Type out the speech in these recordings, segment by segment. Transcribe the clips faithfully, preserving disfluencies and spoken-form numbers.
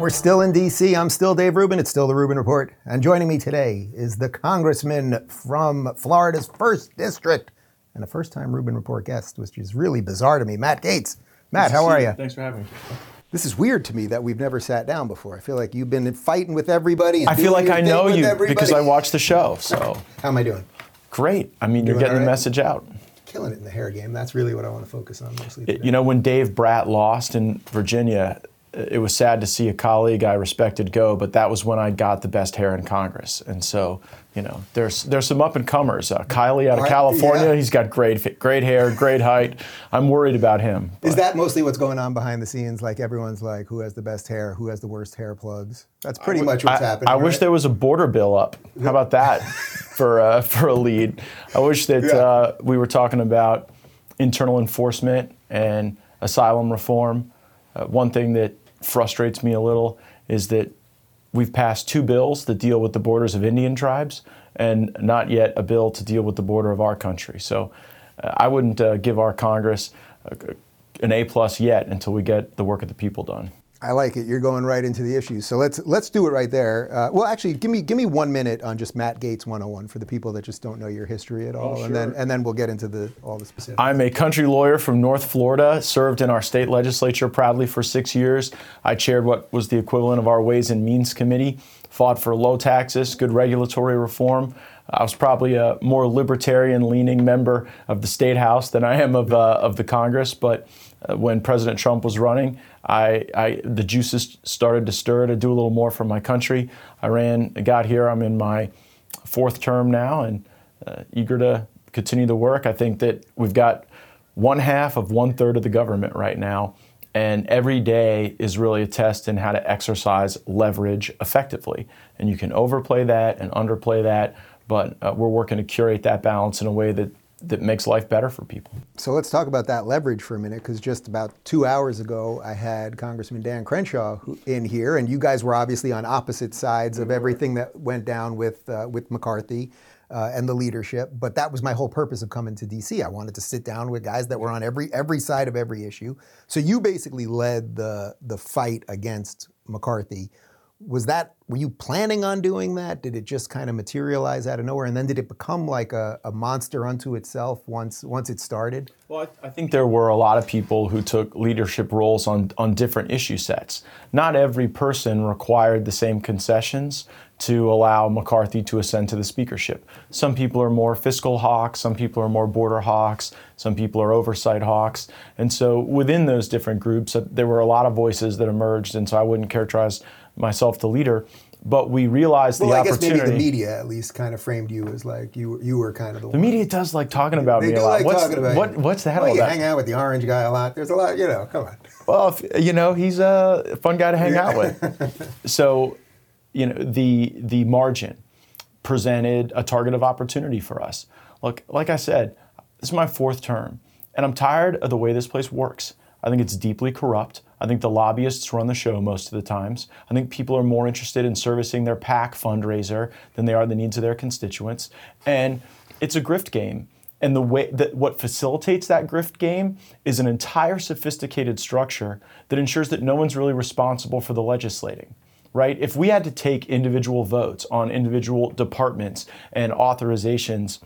we're still in D C. I'm still Dave Rubin. It's still the Rubin Report. And joining me today is the congressman from Florida's first district and a first-time Rubin Report guest, which is really bizarre to me, Matt Gaetz. Matt, how are you? Thanks for having me. This is weird to me that we've never sat down before. I feel like you've been fighting with everybody. And I feel doing like I your know thing with you everybody. because I watch the show. So How am I doing? great. I mean, you're Doing getting all the right? message out. Killing it in the hair game. That's really what I want to focus on mostly today. You know, when Dave Bratt lost in Virginia, it was sad to see a colleague I respected go, but that was when I got the best hair in Congress. And so, you know, there's there's some up and comers. Uh, Kylie out of Right, California, yeah. he's got great great hair, great height. I'm worried about him. Is but- that mostly what's going on behind the scenes? Like everyone's like, who has the best hair? Who has the worst hair plugs? That's pretty much what's I, happening. I wish right? there was a border bill up. How about that for uh, for a lead? I wish that Yeah. uh, we were talking about internal enforcement and asylum reform. Uh, one thing that frustrates me a little is that we've passed two bills that deal with the borders of Indian tribes and not yet a bill to deal with the border of our country. So uh, I wouldn't uh, give our Congress uh, an A plus yet until we get the work of the people done. I like it. You're going right into the issues. So let's let's do it right there. Uh, well, actually, give me give me one minute on just Matt Gaetz one oh one for the people that just don't know your history at all, Oh, and then sure. and then we'll get into the all the specifics. I'm a country lawyer from North Florida, served in our state legislature proudly for six years. I chaired what was the equivalent of our Ways and Means Committee, fought for low taxes, good regulatory reform. I was probably a more libertarian-leaning member of the State House than I am of uh, of the Congress, but uh, when President Trump was running, I, I the juices started to stir to do a little more for my country. I ran, got here. I'm in my fourth term now, and uh, eager to continue the work. I think that we've got one half of one third of the government right now, and every day is really a test in how to exercise leverage effectively. And you can overplay that and underplay that, but uh, we're working to curate that balance in a way that that makes life better for people. So let's talk about that leverage for a minute, because just about two hours ago, I had Congressman Dan Crenshaw who, in here, and you guys were obviously on opposite sides of everything that went down with uh, with McCarthy uh, and the leadership. But that was my whole purpose of coming to D C. I wanted to sit down with guys that were on every every side of every issue. So you basically led the the fight against McCarthy. Was that, were you planning on doing that? Did it just kind of materialize out of nowhere? And then did it become like a, a monster unto itself once once it started? Well, I, I think there were a lot of people who took leadership roles on, on different issue sets. Not every person required the same concessions to allow McCarthy to ascend to the speakership. Some people are more fiscal hawks, some people are more border hawks, some people are oversight hawks. And so within those different groups, uh, there were a lot of voices that emerged, and so I wouldn't characterize myself the leader, but we realized Well, the I guess opportunity. maybe the media at least kind of framed you as like you you were kind of the, The one. media does like talking about They me do a lot. like what's, talking about what, you. what's that Well, all you about? hang out with the orange guy a lot. There's a lot, you know, come on. Well, if, you know, he's a fun guy to hang out with. So, you know, the the margin presented a target of opportunity for us. Look, like I said, this is my fourth term, and I'm tired of the way this place works. I think it's deeply corrupt. I think the lobbyists run the show most of the times. I think people are more interested in servicing their PAC fundraiser than they are the needs of their constituents. And it's a grift game. And the way that what facilitates that grift game is an entire sophisticated structure that ensures that no one's really responsible for the legislating, right? If we had to take individual votes on individual departments and authorizations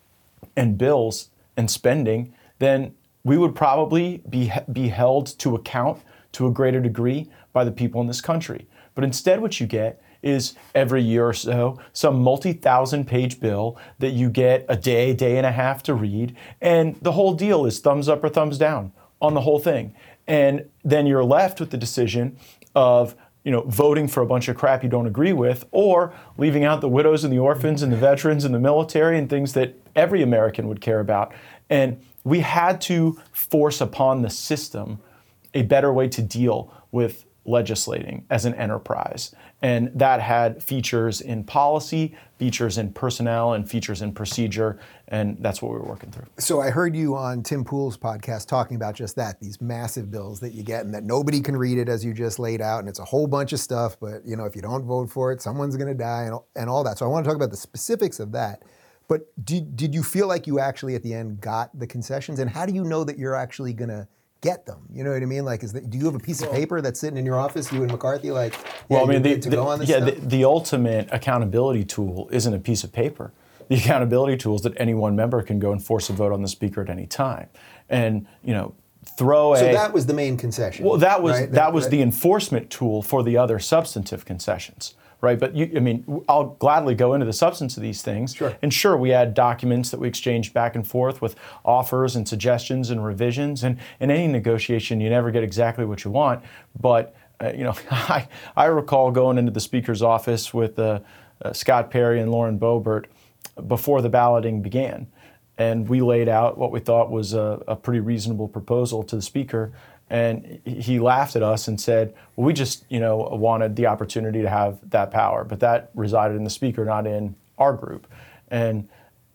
and bills and spending, then we would probably be, be held to account to a greater degree by the people in this country. But instead what you get is every year or so, some multi-thousand page bill that you get a day, day and a half to read, and the whole deal is thumbs up or thumbs down on the whole thing. And then you're left with the decision of, you know, voting for a bunch of crap you don't agree with, or leaving out the widows and the orphans and the veterans and the military and things that every American would care about. And we had to force upon the system a better way to deal with legislating as an enterprise. And that had features in policy, features in personnel, and features in procedure, and that's what we were working through. So I heard you on Tim Pool's podcast talking about just that, these massive bills that you get and that nobody can read it as you just laid out, and it's a whole bunch of stuff, but you know, if you don't vote for it, someone's gonna die and, and all that. So I want to talk about the specifics of that. But did, did you feel like you actually at the end got the concessions? And how do you know that you're actually gonna get them? You know what I mean? Like, is that, do you have a piece of paper that's sitting in your office, you and McCarthy, like, yeah, well, I mean, the, good to the, go on this yeah, stuff? the, the ultimate accountability tool isn't a piece of paper. The accountability tool is that any one member can go and force a vote on the speaker at any time, and you know, throw so a. So that was the main concession. Well, that was right? that, that was right? the enforcement tool for the other substantive concessions. Right, but you, I mean, I'll gladly go into the substance of these things. Sure. And sure, we had documents that we exchanged back and forth with offers and suggestions and revisions. And in any negotiation, you never get exactly what you want. But uh, you know, I I recall going into the speaker's office with uh, uh, Scott Perry and Lauren Boebert before the balloting began, and we laid out what we thought was a, a pretty reasonable proposal to the speaker. And he laughed at us and said, well, we just, you know, wanted the opportunity to have that power, but that resided in the speaker, not in our group. And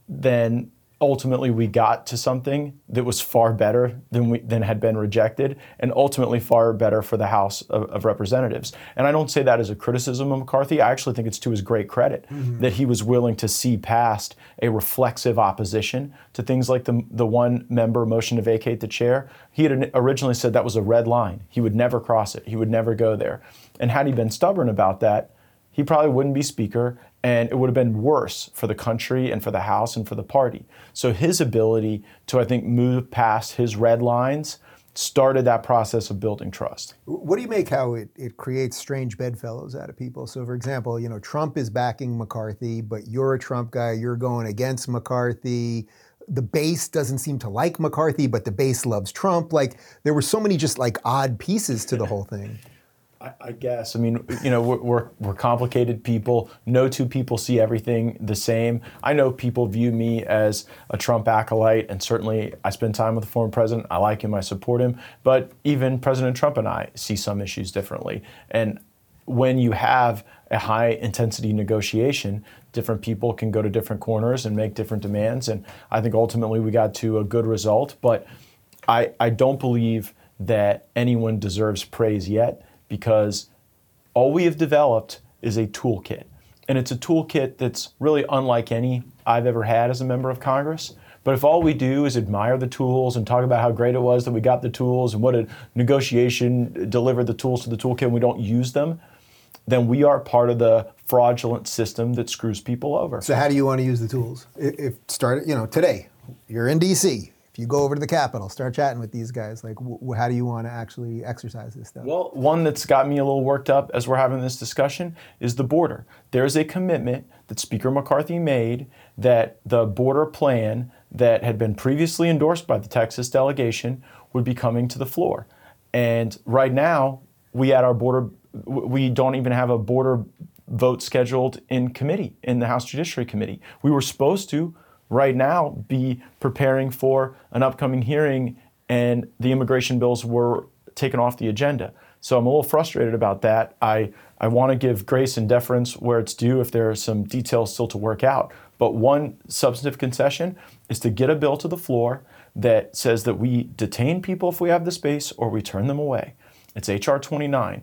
then ultimately we got to something that was far better than we than had been rejected, and ultimately far better for the House of, of Representatives. And I don't say that as a criticism of McCarthy. I actually think it's to his great credit mm-hmm. that he was willing to see past a reflexive opposition to things like the the one member motion to vacate the chair. He had originally said that was a red line. He would never cross it. He would never go there. And had he been stubborn about that, he probably wouldn't be speaker, and it would have been worse for the country and for the House and for the party. So his ability to, I think, move past his red lines started that process of building trust. What do you make how it, it creates strange bedfellows out of people? So, for example, you know, Trump is backing McCarthy, but you're a Trump guy, you're going against McCarthy. The base doesn't seem to like McCarthy, but the base loves Trump. Like, there were so many just like odd pieces to the whole thing. I, I guess. I mean, you know, we're, we're we're complicated people. No two people see everything the same. I know people view me as a Trump acolyte, and certainly I spend time with the former president. I like him. I support him. But even President Trump and I see some issues differently. And when you have a high-intensity negotiation, different people can go to different corners and make different demands. And I think ultimately we got to a good result. But I, I don't believe that anyone deserves praise yet, because all we have developed is a toolkit. And it's a toolkit that's really unlike any I've ever had as a member of Congress. But if all we do is admire the tools and talk about how great it was that we got the tools and what a negotiation delivered the tools to the toolkit and we don't use them, then we are part of the fraudulent system that screws people over. So how do you want to use the tools? If start, you know, today, you're in D C, if you go over to the Capitol, start chatting with these guys, like, w- how do you want to actually exercise this stuff? Well, one that's got me a little worked up as we're having this discussion is the border. There's a commitment that Speaker McCarthy made that the border plan that had been previously endorsed by the Texas delegation would be coming to the floor. And right now, we at our border, we don't even have a border vote scheduled in committee, in the House Judiciary Committee. We were supposed to right now be preparing for an upcoming hearing, and the immigration bills were taken off the agenda. So I'm a little frustrated about that. I, I want to give grace and deference where it's due if there are some details still to work out. But one substantive concession is to get a bill to the floor that says that we detain people if we have the space or we turn them away. It's H R twenty-nine.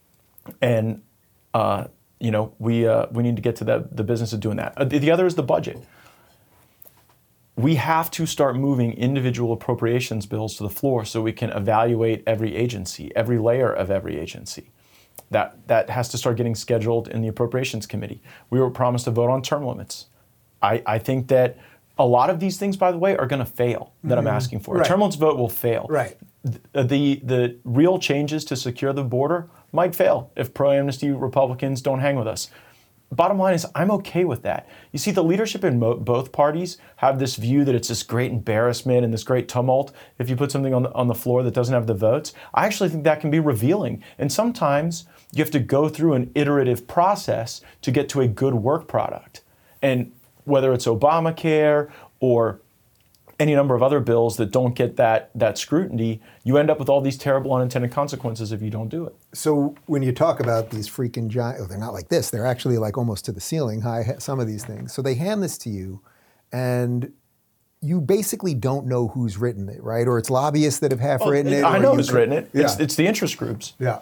And, uh, you know, we uh, we need to get to the, the business of doing that. Uh, the, the other is the budget. We have to start moving individual appropriations bills to the floor so we can evaluate every agency, every layer of every agency. That that has to start getting scheduled in the Appropriations Committee. We were promised a vote on term limits. I, I think that a lot of these things, by the way, are going to fail that mm-hmm. I'm asking for. Right. A term limits vote will fail. Right. The, the, the real changes to secure the border might fail if pro-amnesty Republicans don't hang with us. Bottom line is, I'm okay with that. You see, the leadership in mo- both parties have this view that it's this great embarrassment and this great tumult if you put something on the, on the floor that doesn't have the votes. I actually think that can be revealing. And sometimes you have to go through an iterative process to get to a good work product. And whether it's Obamacare or any number of other bills that don't get that that scrutiny, you end up with all these terrible unintended consequences if you don't do it. So when you talk about these freaking giant, oh, they're not like this, they're actually like almost to the ceiling high, some of these things. So they hand this to you, and you basically don't know who's written it, right? Or it's lobbyists that have half Well, written it. I or know you, who's written it. Yeah. It's, it's the interest groups. Yeah.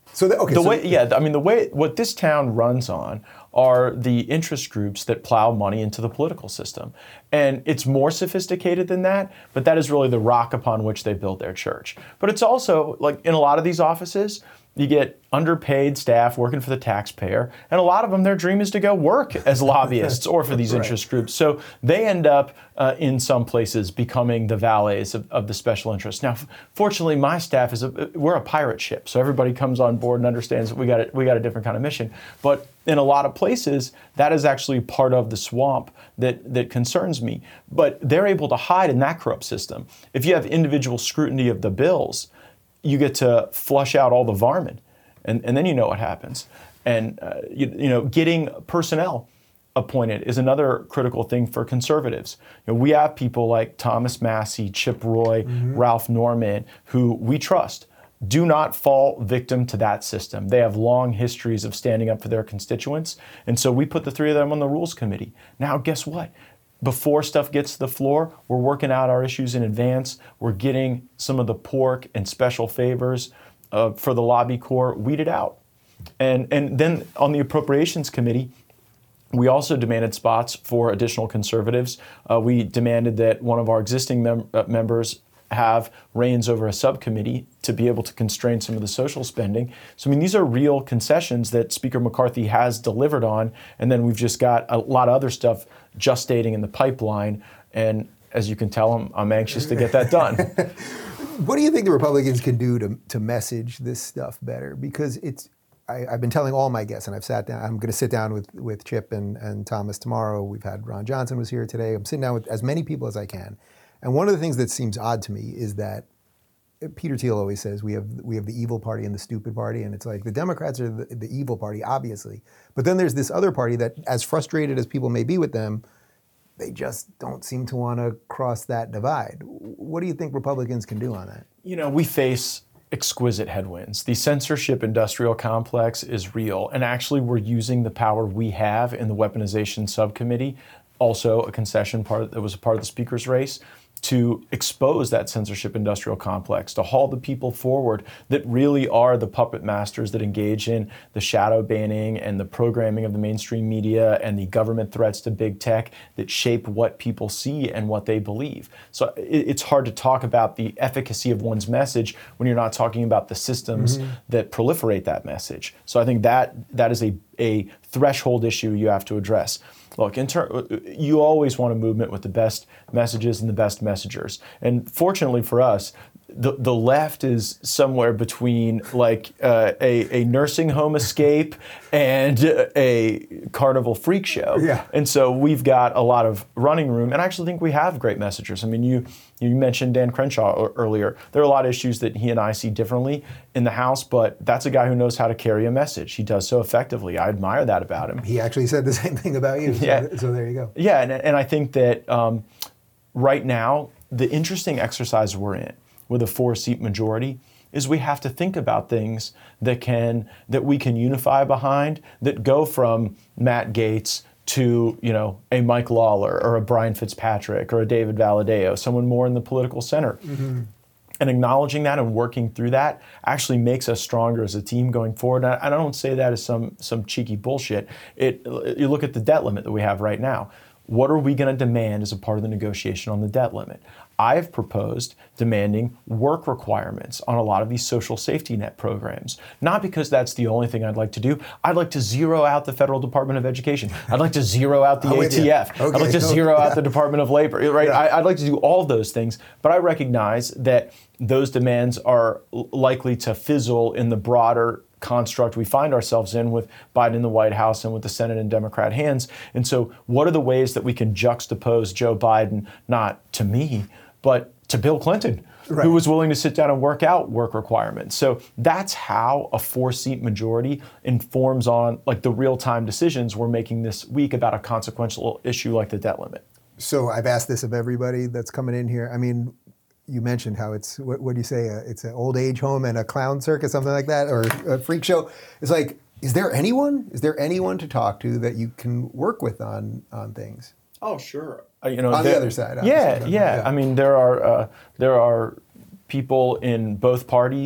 So the, okay, the so, way, yeah, I mean, the way what this town runs on are the interest groups that plow money into the political system, and it's more sophisticated than that. But that is really the rock upon which they build their church. But it's also like in a lot of these offices, you get underpaid staff working for the taxpayer, and a lot of them, their dream is to go work as lobbyists or for these Right. interest groups. So they end up uh, in some places becoming the valets of, of the special interests. Now, f- fortunately, my staff is a, we're a pirate ship, so everybody comes on board and understands that we got a, we got a different kind of mission. But in a lot of places, that is actually part of the swamp that that concerns me. But they're able to hide in that corrupt system. If you have individual scrutiny of the bills, you get to flush out all the varmint, and, and then you know what happens. And uh, you, you know, getting personnel appointed is another critical thing for conservatives. You know, we have people like Thomas Massey, Chip Roy, mm-hmm. Ralph Norman, who we trust. Do not fall victim to that system. They have long histories of standing up for their constituents, and so we put the three of them on the Rules Committee. Now, guess what? Before stuff gets to the floor, we're working out our issues in advance. We're getting some of the pork and special favors uh, for the lobby corps weeded out. And, and then on the Appropriations Committee, we also demanded spots for additional conservatives. Uh, we demanded that one of our existing mem- uh, members have reins over a subcommittee to be able to constrain some of the social spending. So, I mean, these are real concessions that Speaker McCarthy has delivered on, and then we've just got a lot of other stuff gestating in the pipeline, and as you can tell, I'm, I'm anxious to get that done. What do you think the Republicans can do to, to message this stuff better? Because it's, I, I've been telling all my guests, and I've sat down, I'm going to sit down with, with Chip and, and Thomas tomorrow. We've had Ron Johnson was here today. I'm sitting down with as many people as I can. And one of the things that seems odd to me is that Peter Thiel always says we have we have the evil party and the stupid party, and it's like the Democrats are the, the evil party, obviously. But then there's this other party that, as frustrated as people may be with them, they just don't seem to want to cross that divide. What do you think Republicans can do on that? You know, we face exquisite headwinds. The censorship industrial complex is real, and actually we're using the power we have in the weaponization subcommittee, also a concession part that was a part of the speaker's race, to expose that censorship industrial complex, to haul the people forward that really are the puppet masters that engage in the shadow banning and the programming of the mainstream media and the government threats to big tech that shape what people see and what they believe. So it's hard to talk about the efficacy of one's message when you're not talking about the systems mm-hmm. that proliferate that message. So I think that that is a, a threshold issue you have to address. Look, in ter- you always want a movement with the best messages and the best messengers. And fortunately for us, the, the left is somewhere between like uh, a, a nursing home escape and a carnival freak show. Yeah. And so we've got a lot of running room, and I actually think we have great messengers. I mean, you you mentioned Dan Crenshaw earlier. There are a lot of issues that he and I see differently in the House, but that's a guy who knows how to carry a message. He does so effectively. I admire that about him. He actually said the same thing about you, so, yeah. so there you go. Yeah, and, and I think that um, right now, the interesting exercise we're in with a four-seat majority is we have to think about things that can that we can unify behind, that go from Matt Gaetz to, you know, a Mike Lawler or a Brian Fitzpatrick or a David Valadao, someone more in the political center. Mm-hmm. And acknowledging that and working through that actually makes us stronger as a team going forward. And I don't say that as some some cheeky bullshit. It you look at the debt limit that we have right now. What are we going to demand as a part of the negotiation on the debt limit? I've proposed demanding work requirements on a lot of these social safety net programs. Not because that's the only thing I'd like to do. I'd like to zero out the Federal Department of Education. I'd like to zero out the A T F. Okay. I'd like to zero out the Department of Labor. Right? Yeah. I, I'd like to do all of those things. But I recognize that those demands are likely to fizzle in the broader construct we find ourselves in with Biden in the White House and with the Senate in Democrat hands. And so what are the ways that we can juxtapose Joe Biden, not to me, but to Bill Clinton, right, who was willing to sit down and work out work requirements? So that's how a four-seat majority informs on like the real-time decisions we're making this week about a consequential issue like the debt limit. So I've asked this of everybody that's coming in here. I mean, you mentioned how it's, what, what do you say, uh, it's an old age home and a clown circus, something like that, or a freak show. It's like, is there anyone, is there anyone to talk to that you can work with on on things? Oh, sure. Uh, you know, on there, the other side. Yeah, yeah, yeah. I mean, there are uh, there are people in both parties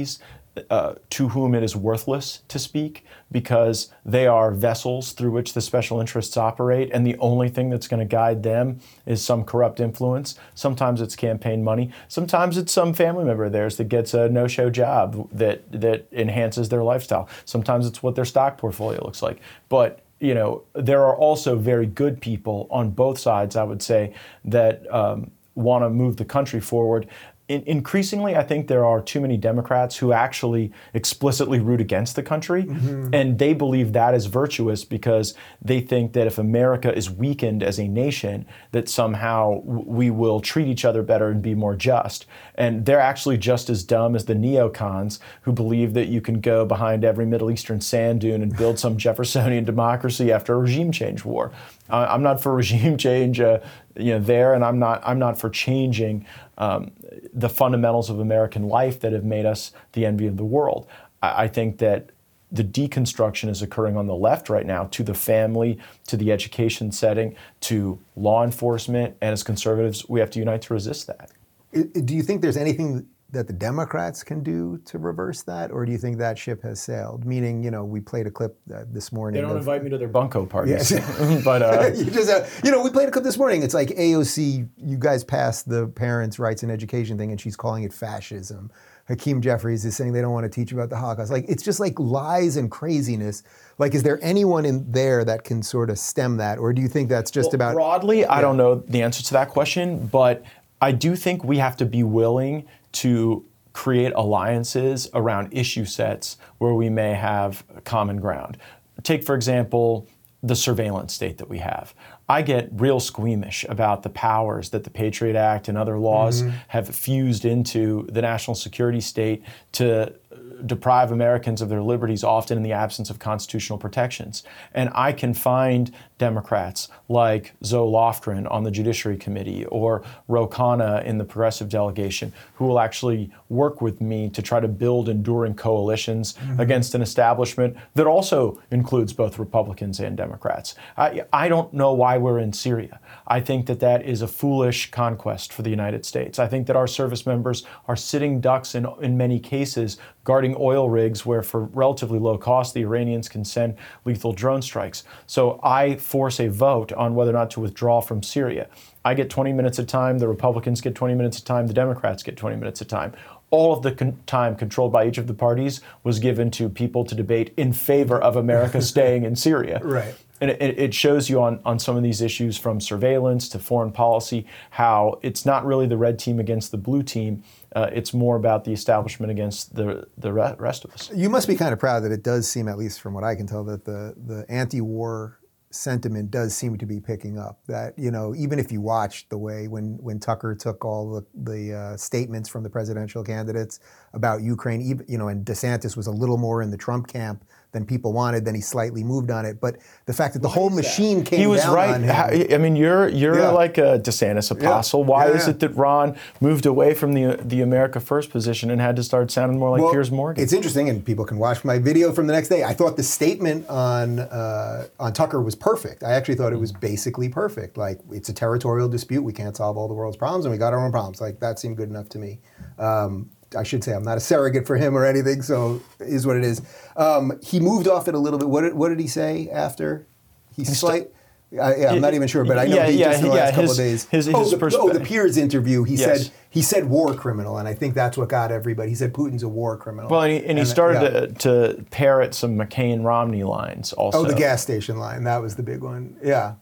uh, to whom it is worthless to speak because they are vessels through which the special interests operate, and the only thing that's going to guide them is some corrupt influence. Sometimes it's campaign money. Sometimes it's some family member of theirs that gets a no-show job that that enhances their lifestyle. Sometimes it's what their stock portfolio looks like. But you know, there are also very good people on both sides, I would say, that um, want to move the country forward. In, increasingly, I think there are too many Democrats who actually explicitly root against the country, mm-hmm. and they believe that is virtuous because they think that if America is weakened as a nation, that somehow we will treat each other better and be more just. And they're actually just as dumb as the neocons who believe that you can go behind every Middle Eastern sand dune and build some Jeffersonian democracy after a regime change war. Uh, I'm not for regime change, uh, you know, there, and I'm not. I'm not for changing um, the fundamentals of American life that have made us the envy of the world. I, I think that the deconstruction is occurring on the left right now to the family, to the education setting, to law enforcement, and as conservatives, we have to unite to resist that. Do you think there's anything that the Democrats can do to reverse that, or do you think that ship has sailed? Meaning, you know, we played a clip uh, this morning. They don't of, invite me to their bunco parties. Yes. but uh, you, just, uh, you know, we played a clip this morning. It's like A O C, you guys passed the parents' rights and education thing, and she's calling it fascism. Hakeem Jeffries is saying they don't want to teach about the Holocaust. Like, it's just like lies and craziness. Like, is there anyone in there that can sort of stem that, or do you think that's just well, about broadly? Yeah. I don't know the answer to that question, but I do think we have to be willing to create alliances around issue sets where we may have common ground. Take, for example, the surveillance state that we have. I get real squeamish about the powers that the Patriot Act and other laws mm-hmm. have fused into the national security state to deprive Americans of their liberties, often in the absence of constitutional protections. And I can find Democrats like Zoe Lofgren on the Judiciary Committee or Ro Khanna in the Progressive Delegation who will actually work with me to try to build enduring coalitions mm-hmm. against an establishment that also includes both Republicans and Democrats. I, I don't know why we're in Syria. I think that that is a foolish conquest for the United States. I think that our service members are sitting ducks in, in many cases guarding oil rigs where for relatively low cost the Iranians can send lethal drone strikes. So I force a vote on whether or not to withdraw from Syria. I get twenty minutes of time, the Republicans get twenty minutes of time, the Democrats get twenty minutes of time. All of the con- time controlled by each of the parties was given to people to debate in favor of America staying in Syria. Right. And it, it shows you on, on some of these issues from surveillance to foreign policy how it's not really the red team against the blue team. Uh, it's more about the establishment against the the rest of us. You must be kind of proud that it does seem, at least from what I can tell, that the, the anti-war sentiment does seem to be picking up. That, you know, even if you watched the way when, when Tucker took all the, the uh, statements from the presidential candidates about Ukraine, even, you know, and DeSantis was a little more in the Trump camp than people wanted, then he slightly moved on it. But the fact that the Why whole machine that? came he was down right. on him. I mean, you're you're yeah. like a DeSantis apostle. Yeah. Why yeah, is yeah. it that Ron moved away from the the America First position and had to start sounding more like well, Piers Morgan? It's interesting, and people can watch my video from the next day. I thought the statement on uh, on Tucker was perfect. I actually thought it was basically perfect. Like, it's a territorial dispute. We can't solve all the world's problems, and we got our own problems. Like, that seemed good enough to me. Um, I should say I'm not a surrogate for him or anything, so it is what it is. Um, he moved off it a little bit. What did, what did he say after? He slight. I, yeah, I'm not even sure, but I know yeah, he yeah, just in the yeah, last couple his, of days. His, his oh, the, perspe- oh, the Piers interview. He yes. said he said war criminal, and I think that's what got everybody. He said Putin's a war criminal. Well, and he, and he and, started yeah. to, to parrot some McCain-Romney lines also. Oh, the gas station line. That was the big one. Yeah.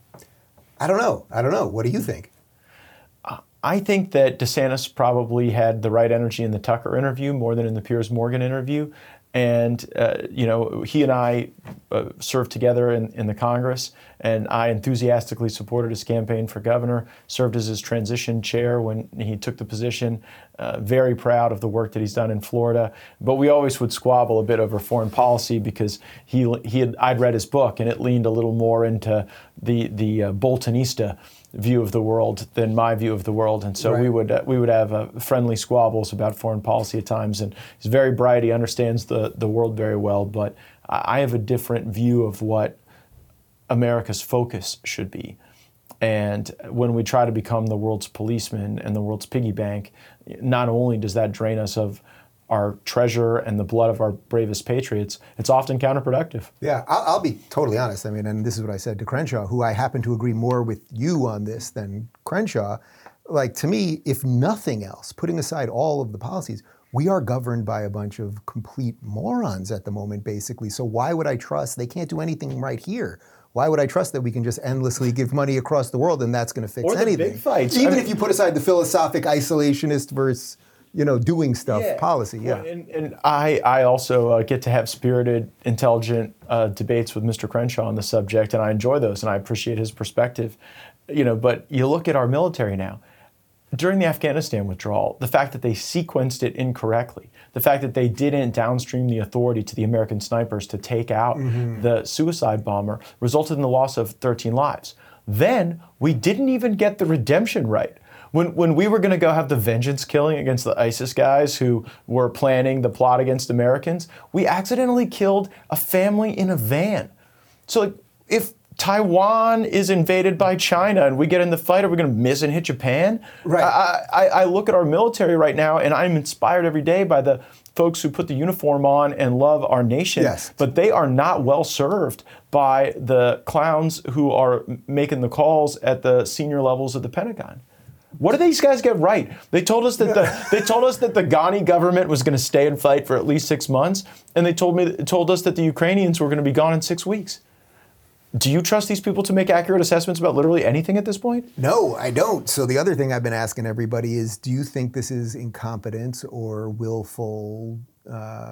I don't know. I don't know. What do you think? I think that DeSantis probably had the right energy in the Tucker interview more than in the Piers Morgan interview. And, uh, you know, he and I uh, served together in, in the Congress, and I enthusiastically supported his campaign for governor, served as his transition chair when he took the position, uh, very proud of the work that he's done in Florida. But we always would squabble a bit over foreign policy because he he had, I'd read his book, and it leaned a little more into the, the uh, Boltonista view of the world than my view of the world, and so right. we would uh, we would have uh, friendly squabbles about foreign policy at times. And he's very bright; he understands the the world very well. But I have a different view of what America's focus should be. And when we try to become the world's policeman and the world's piggy bank, not only does that drain us of our treasure and the blood of our bravest patriots, it's often counterproductive. Yeah, I'll, I'll be totally honest. I mean, and this is what I said to Crenshaw, who I happen to agree more with you on this than Crenshaw. Like, to me, if nothing else, putting aside all of the policies, we are governed by a bunch of complete morons at the moment, basically. So why would I trust? They can't do anything right here. Why would I trust that we can just endlessly give money across the world and that's going to fix or the anything? Big fights. Even I mean, if you put aside the philosophic isolationist versus, you know, doing stuff yeah. policy. Yeah. Well, and, and I, I also uh, get to have spirited, intelligent uh, debates with Mister Crenshaw on the subject, and I enjoy those, and I appreciate his perspective. You know, but you look at our military now. During the Afghanistan withdrawal, the fact that they sequenced it incorrectly, the fact that they didn't downstream the authority to the American snipers to take out mm-hmm. the suicide bomber resulted in the loss of thirteen lives. Then we didn't even get the redemption right. When, when we were going to go have the vengeance killing against the ISIS guys who were planning the plot against Americans, we accidentally killed a family in a van. So like, if Taiwan is invaded by China and we get in the fight, are we going to miss and hit Japan? Right. I, I, I look at our military right now and I'm inspired every day by the folks who put the uniform on and love our nation. Yes. But they are not well served by the clowns who are making the calls at the senior levels of the Pentagon. What did these guys get right? They told us that the they told us that the Ghani government was going to stay and fight for at least six months, and they told me told us that the Ukrainians were going to be gone in six weeks. Do you trust these people to make accurate assessments about literally anything at this point? No, I don't. So the other thing I've been asking everybody is, do you think this is incompetence or willful uh,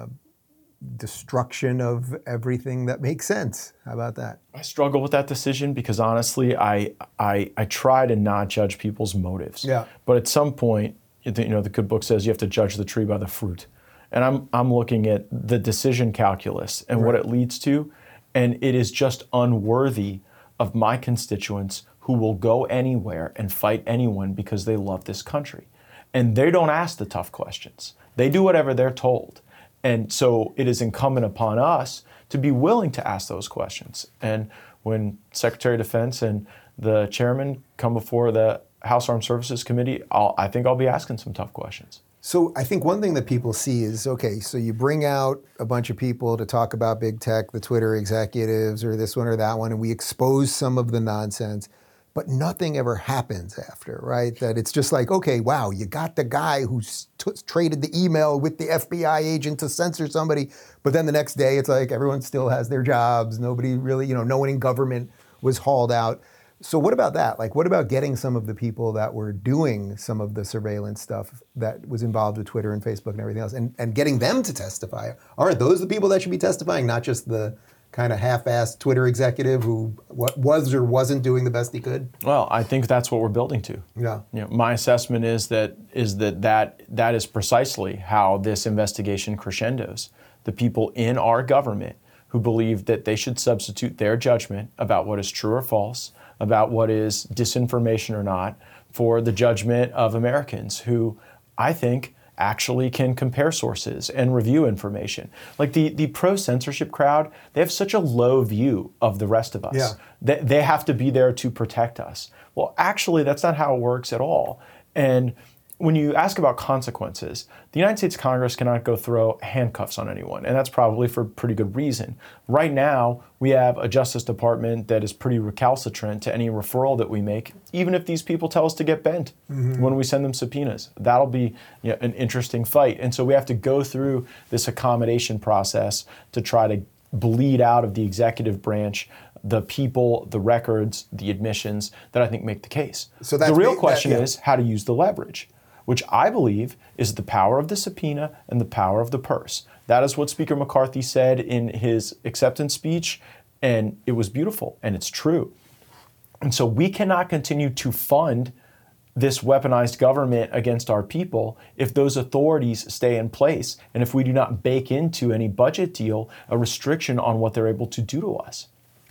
destruction of everything that makes sense? How about that? I struggle with that decision because honestly, I I, I try to not judge people's motives. Yeah. But at some point, you know, the good book says you have to judge the tree by the fruit. And I'm I'm looking at the decision calculus and right. what it leads to. And it is just unworthy of my constituents who will go anywhere and fight anyone because they love this country. And they don't ask the tough questions. They do whatever they're told. And so it is incumbent upon us to be willing to ask those questions. And when Secretary of Defense and the chairman come before the House Armed Services Committee, I'll, I think I'll be asking some tough questions. So I think one thing that people see is, okay, so you bring out a bunch of people to talk about big tech, the Twitter executives or this one or that one, and we expose some of the nonsense, but nothing ever happens after, right? That it's just like, okay, wow, you got the guy who t- traded the email with the F B I agent to censor somebody, but then the next day it's like everyone still has their jobs. Nobody really, you know, no one in government was hauled out. So what about that? Like, what about getting some of the people that were doing some of the surveillance stuff that was involved with Twitter and Facebook and everything else, and, and getting them to testify? Aren't those the people that should be testifying, not just the kind of half-assed Twitter executive who what was or wasn't doing the best he could? Well, I think that's what we're building to. Yeah. You know, my assessment is that is that, that that is precisely how this investigation crescendos. The people in our government who believe that they should substitute their judgment about what is true or false, about what is disinformation or not, for the judgment of Americans who, I think, actually can compare sources and review information. Like the, the pro-censorship crowd, they have such a low view of the rest of us. Yeah. They, they have to be there to protect us. Well, actually, that's not how it works at all. And when you ask about consequences, the United States Congress cannot go throw handcuffs on anyone, and that's probably for pretty good reason. Right now, we have a Justice Department that is pretty recalcitrant to any referral that we make, even if these people tell us to get bent mm-hmm. when we send them subpoenas. That'll be you know, an interesting fight. And so we have to go through this accommodation process to try to bleed out of the executive branch the people, the records, the admissions that I think make the case. So that's the real big, question that, yeah. is how to use the leverage, which I believe is the power of the subpoena and the power of the purse. That is what Speaker McCarthy said in his acceptance speech, and it was beautiful, and it's true. And so we cannot continue to fund this weaponized government against our people if those authorities stay in place and if we do not bake into any budget deal a restriction on what they're able to do to us.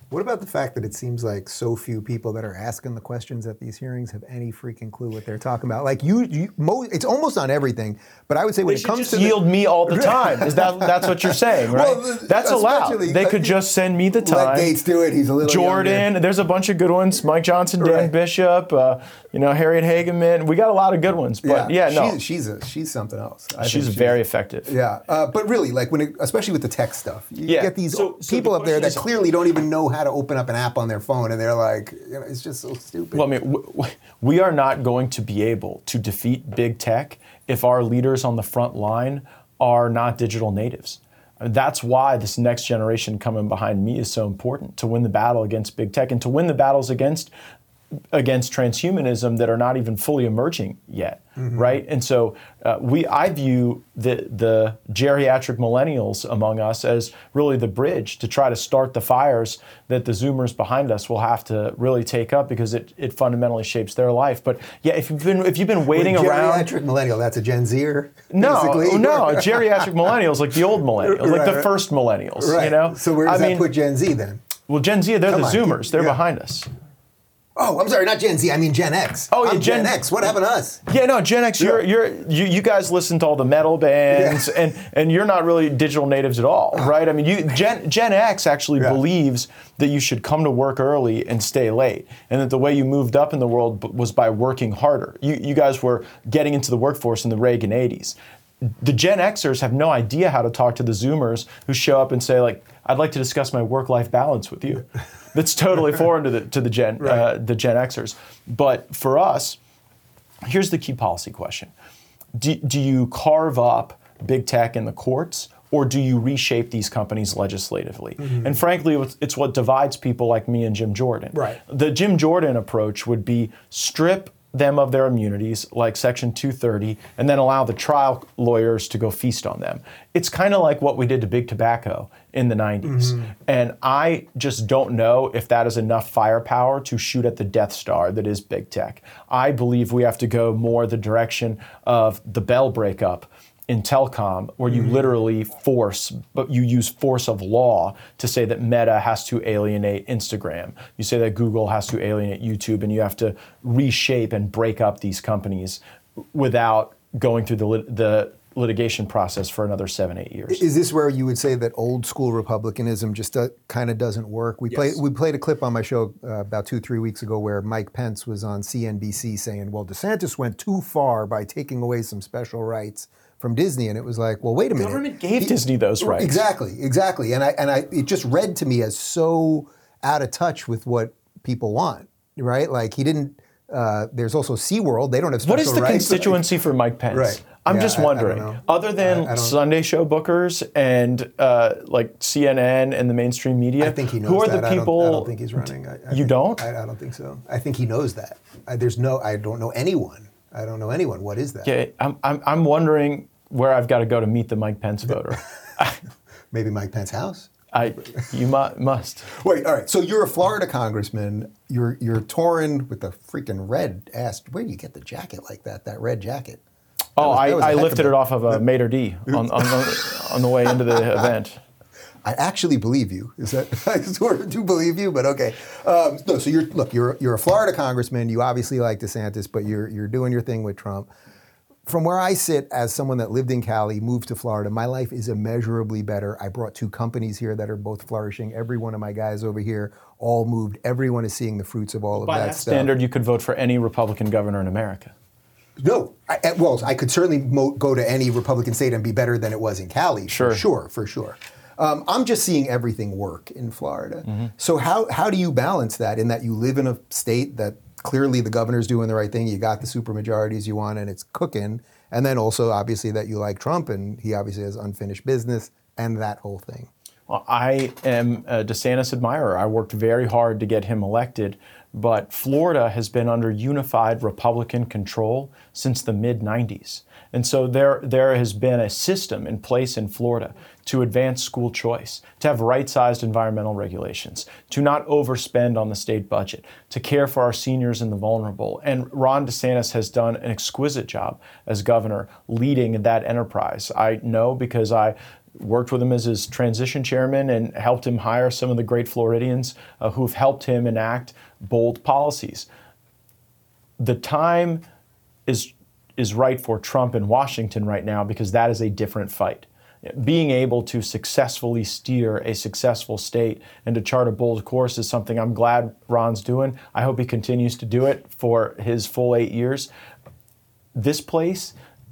What about the fact that it seems like so few people that are asking the questions at these hearings have any freaking clue what they're talking about? Like you, you mo- it's almost on everything. But I would say when They it should comes just to yield the, me all the time. Is that that's what you're saying, right? Well, the- that's allowed. especially- They could just send me the time. let Gates do it. He's a little Jordan, younger. there's a bunch of good ones. Mike Johnson, Dan Right. Bishop, uh, you know, Harriet Hageman. We got a lot of good ones. But yeah, no, she's she's, a, she's something else. I think she's very effective. Yeah, uh, but really, like when, it, especially with the tech stuff, you Yeah. get these So- so people the up there that question is- clearly don't even know how to open up an app on their phone, and they're like, you know, it's just so stupid. Well, I mean, w- w- we are not going to be able to defeat big tech if our leaders on the front line are not digital natives. I mean, that's why this next generation coming behind me is so important, to win the battle against big tech and to win the battles against against transhumanism that are not even fully emerging yet, Mm-hmm. right? And so uh, we, I view the the geriatric millennials among us as really the bridge to try to start the fires that the Zoomers behind us will have to really take up, because it, it fundamentally shapes their life. But yeah, if you've been if you've been waiting Wait, around, geriatric millennial, that's a Gen Zer, no, basically? no, geriatric millennials, like the old millennials, like Right, the right. first millennials, Right. you know. So where does I that mean, put Gen Z then? well, Gen Z, they're Come the on, Zoomers. They're yeah. behind us. Oh, I'm sorry, not Gen Z. I mean Gen X. Oh, yeah, I'm Gen, Gen- X. What happened to us? Yeah, no, Gen X, you're, you're, you, you guys listen to all the metal bands, Yeah. and, and you're not really digital natives at all, right? I mean, you, Gen, Gen X actually Yeah. believes that you should come to work early and stay late, and that the way you moved up in the world b- was by working harder. You, you guys were getting into the workforce in the Reagan eighties. The Gen Xers have no idea how to talk to the Zoomers who show up and say, like, I'd like to discuss my work-life balance with you. That's totally foreign to the to the Gen Right. uh, the Gen Xers. But for us, here's the key policy question: Do, do you carve up big tech in the courts, or do you reshape these companies legislatively? Mm-hmm. And frankly, it's, it's what divides people like me and Jim Jordan. Right. The Jim Jordan approach would be strip them of their immunities, like Section two thirty, and then allow the trial lawyers to go feast on them. It's kind of like what we did to big tobacco in the nineties. Mm-hmm. And I just don't know if that is enough firepower to shoot at the Death Star that is big tech. I believe we have to go more the direction of the Bell breakup in telecom, where you literally force, but you use force of law to say that Meta has to alienate Instagram. You say that Google has to alienate YouTube, and you have to reshape and break up these companies without going through the, lit- the litigation process for another seven, eight years. Is this where you would say that old school republicanism just uh, kind of doesn't work? We played Yes. we played a clip on my show uh, about two three weeks ago where Mike Pence was on C N B C saying, "Well, DeSantis went too far by taking away some special rights from Disney," and it was like, well, wait a minute. Government gave He- Disney those rights. Exactly, exactly, and I and I it just read to me as so out of touch with what people want, right? Like he didn't. Uh, there's also SeaWorld. They don't have special What is the rights. constituency for Mike Pence? Right. I'm Yeah, just I- I don't wondering, know. other than I- I don't- Sunday show bookers and uh, like C N N and the mainstream media, I think he knows who are that. the I don't- people? I don't, think he's running. I, I You think- don't? I, I don't think so. I think he knows that. I, there's no. I don't know anyone. I don't know anyone. What is that? Okay, I'm, I'm, I'm wondering where I've got to go to meet the Mike Pence voter. Maybe Mike Pence's house. I, you mu- must. Wait. All right. So you're a Florida congressman. You're you're touring with the freaking red ass. Where do you get the jacket like that? That red jacket. Oh, was- I, that was a I heck lifted of a- it off of a Mater D on, on, the, on the way into the event. I actually believe you. Is that I sort of do believe you, but okay. Um, no, so you're look, you're you're a Florida congressman. You obviously like DeSantis, but you're you're doing your thing with Trump. From where I sit as someone that lived in Cali, moved to Florida, my life is immeasurably better. I brought two companies here that are both flourishing. Every one of my guys over here all moved. Everyone is seeing the fruits of all of By that that stuff. standard, you could vote for any Republican governor in America. No, I, I- well, I could certainly mo- go to any Republican state and be better than it was in Cali. Sure. For sure, for sure. Um, I'm just seeing everything work in Florida. Mm-hmm. So how how do you balance that in that you live in a state that clearly the governor's doing the right thing, you got the supermajorities you want, and it's cooking, and then also obviously that you like Trump and he obviously has unfinished business and that whole thing. Well, I am a DeSantis admirer. I worked very hard to get him elected, but Florida has been under unified Republican control since the mid nineties. And so there, there has been a system in place in Florida to advance school choice, to have right-sized environmental regulations, to not overspend on the state budget, to care for our seniors and the vulnerable. And Ron DeSantis has done an exquisite job as governor leading that enterprise. I know because I worked with him as his transition chairman and helped him hire some of the great Floridians uh, who've helped him enact bold policies. The time is is right for Trump in Washington right now because that is a different fight. Being able to successfully steer a successful state and to chart a bold course is something I'm glad Ron's doing. I hope he continues to do it for his full eight years. This place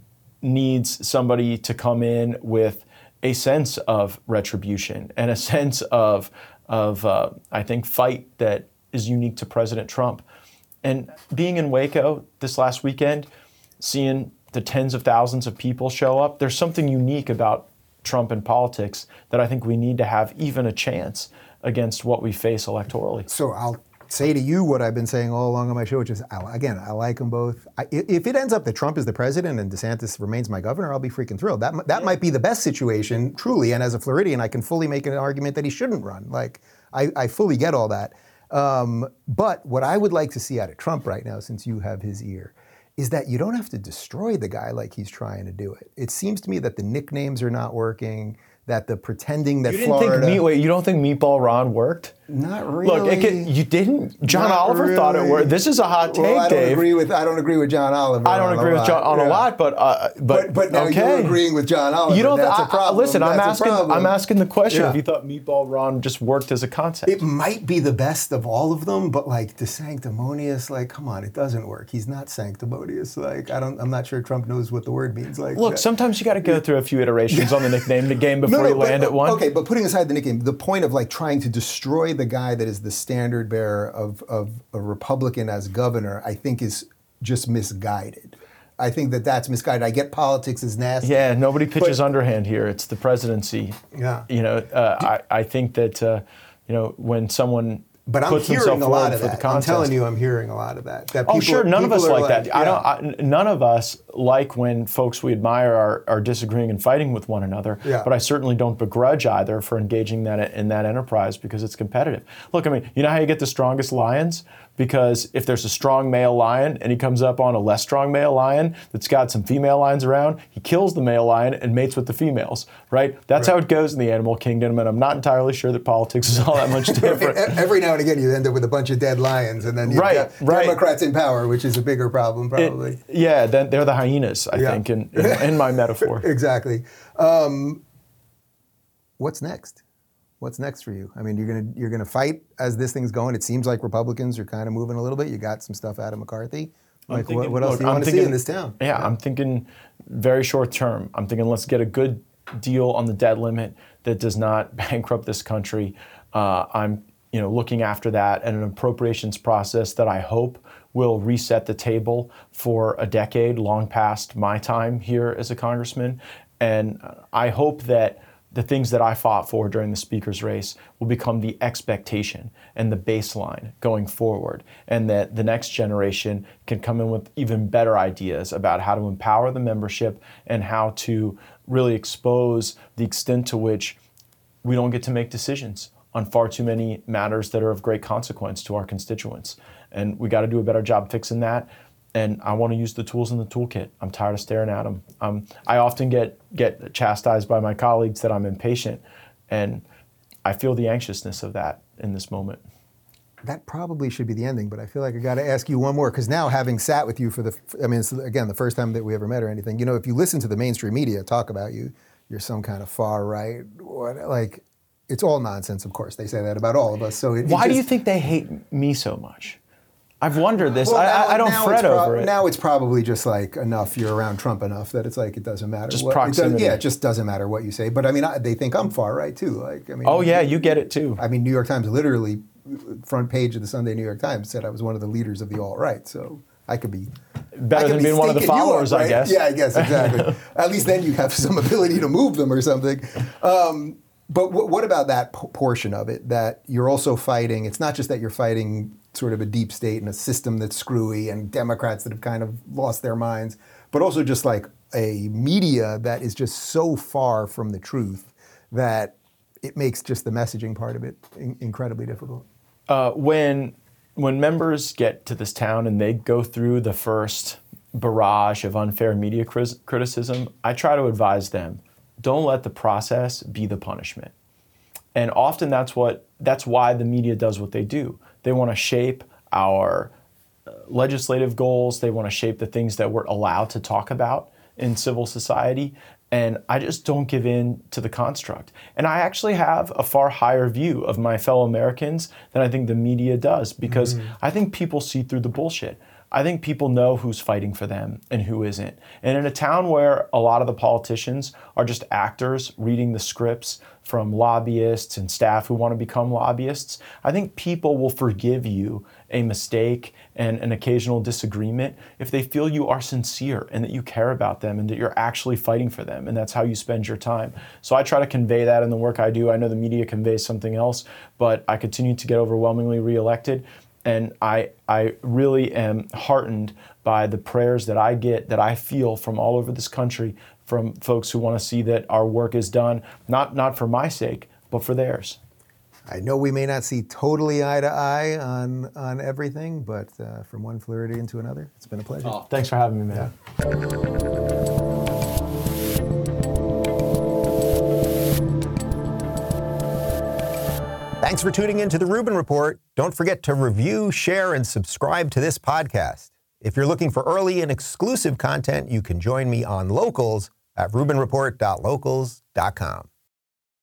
needs somebody to come in with a sense of retribution and a sense of, of uh, I think, fight that is unique to President Trump. And being in Waco this last weekend, seeing the tens of thousands of people show up, there's something unique about Trump in politics that I think we need to have even a chance against what we face electorally. So I'll say to you what I've been saying all along on my show, which is, I, again, I like them both. I, if it ends up that Trump is the president and DeSantis remains my governor, I'll be freaking thrilled. That that yeah. might be the best situation, truly. And as a Floridian, I can fully make an argument that he shouldn't run. Like, I, I fully get all that. Um, but what I would like to see out of Trump right now, since you have his ear, is that you don't have to destroy the guy like he's trying to do it. It seems to me that the nicknames are not working, that the pretending that you didn't Florida... Think meat, wait, you don't think Meatball Ron worked? Not really. Look, it could, you didn't? John Not Oliver really. thought it worked. This is a hot take, well, I don't Dave. Agree with, I don't agree with John Oliver. I don't agree with John on yeah. a lot, but uh, but, but but now okay. you're agreeing with John Oliver. You don't. That's I, a problem. Listen, I'm That's asking. I'm asking the question Yeah. if you thought Meatball Ron just worked as a concept. It might be the best of all of them, but like the sanctimonious, like, come on, it doesn't work. He's not sanctimonious. Like, I don't. I'm not sure Trump knows what the word means. Like, look, that. sometimes you got to go through a few iterations on the nickname the game before no, no, you but, land at one. Okay, but putting aside the nickname, the point of like trying to destroy the guy that is the standard bearer of, of a Republican as governor, I think is just misguided. I think that that's misguided. I get politics is nasty. Yeah, nobody pitches but, underhand here. It's the presidency. Yeah. You know, uh, I, I think that, uh, you know, when someone But I'm puts hearing a lot of for the that. contest, I'm telling you, I'm hearing a lot of that. that oh, people, sure. None of us like, like that. I yeah. don't. I, none of us like when folks we admire are, are disagreeing and fighting with one another. Yeah. But I certainly don't begrudge either for engaging that in that enterprise because it's competitive. Look, I mean, you know how you get the strongest lions? Because if there's a strong male lion and he comes up on a less strong male lion that's got some female lions around, he kills the male lion and mates with the females, right? That's right. how it goes in the animal kingdom, and I'm not entirely sure that politics is all that much different. Every now and again, you end up with a bunch of dead lions, and then you've right, got right. Democrats in power, which is a bigger problem, probably. It, yeah, then they're the hyenas, I yeah. think, in, in, in my metaphor. Exactly. Um, what's next? What's next for you? I mean, you're gonna you're gonna fight as this thing's going. It seems like Republicans are kind of moving a little bit. You got some stuff out of McCarthy. Like, thinking, what, what else look, do you want to thinking, see in this town? Yeah, yeah, I'm thinking very short term. I'm thinking let's get a good deal on the debt limit that does not bankrupt this country. Uh, I'm you know looking after that and an appropriations process that I hope will reset the table for a decade, long past my time here as a congressman. And I hope that the things that I fought for during the speaker's race will become the expectation and the baseline going forward, and that the next generation can come in with even better ideas about how to empower the membership and how to really expose the extent to which we don't get to make decisions on far too many matters that are of great consequence to our constituents. And we got to do a better job fixing that. And I want to use the tools in the toolkit. I'm tired of staring at them. Um, I often get get chastised by my colleagues that I'm impatient, and I feel the anxiousness of that in this moment. That probably should be the ending, but I feel like I got to ask you one more, because now having sat with you for the, I mean, it's, again, the first time that we ever met or anything, you know, if you listen to the mainstream media talk about you, you're some kind of far right, what, like, it's all nonsense, of course. They say that about all of us. So it, Why it just, do you think they hate me so much? I've wondered this. Well, now, I, I don't now fret it's pro- over it. Now it's probably just like enough, you're around Trump enough that it's like it doesn't matter. Just what, proximity. It does, yeah, it just doesn't matter what you say. But I mean, I, they think I'm far right too. Like, I mean, oh yeah, you get it too. I mean, New York Times literally, front page of the Sunday New York Times said I was one of the leaders of the alt-right. So I could be better I could than be being one of the followers, up, right? I guess. Yeah, I guess exactly. At least then you have some ability to move them or something. Um, but w- what about that p- portion of it that you're also fighting? It's not just that you're fighting sort of a deep state and a system that's screwy and Democrats that have kind of lost their minds, but also just like a media that is just so far from the truth that it makes just the messaging part of it in- incredibly difficult. Uh, when when members get to this town and they go through the first barrage of unfair media cri- criticism, I try to advise them, Don't let the process be the punishment. And often that's what that's why the media does what they do. They want to shape our legislative goals. They want to shape the things that we're allowed to talk about in civil society. And I just don't give in to the construct. And I actually have a far higher view of my fellow Americans than I think the media does, because mm-hmm. I think people see through the bullshit. I think people know who's fighting for them and who isn't. And in a town where a lot of the politicians are just actors reading the scripts from lobbyists and staff who want to become lobbyists, I think people will forgive you a mistake and an occasional disagreement if they feel you are sincere and that you care about them and that you're actually fighting for them, and that's how you spend your time. So I try to convey that in the work I do. I know the media conveys something else, but I continue to get overwhelmingly reelected. And I I really am heartened by the prayers that I get, that I feel from all over this country, from folks who want to see that our work is done, not not for my sake, but for theirs. I know we may not see totally eye to eye on on everything, but uh, from one Floridian to another, it's been a pleasure. Oh, thanks for having me, man. Yeah. Thanks for tuning in to The Rubin Report. Don't forget to review, share, and subscribe to this podcast. If you're looking for early and exclusive content, you can join me on Locals at rubin report dot locals dot com.